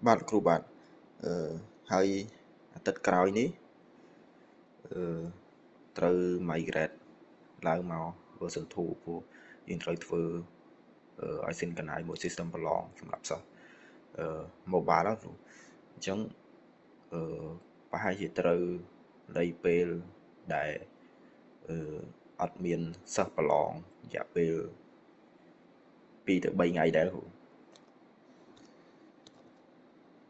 បាទគ្រូបាទហើយអាទិត្យក្រោយនេះត្រូវ migrate ឡើងមក version 2ព្រោះយើងត្រូវធ្វើឲ្យ synchronize មួយ system ប្រឡងសម្រាប់សិស្សmobile ហ្នឹងគ្រូអញ្ចឹងប្រហែលជាត្រូវលៃពេលដែលអត់មានសិស្សប្រឡងរយៈពេល2 ទៅ 3 ថ្ងៃដែរគ្រូ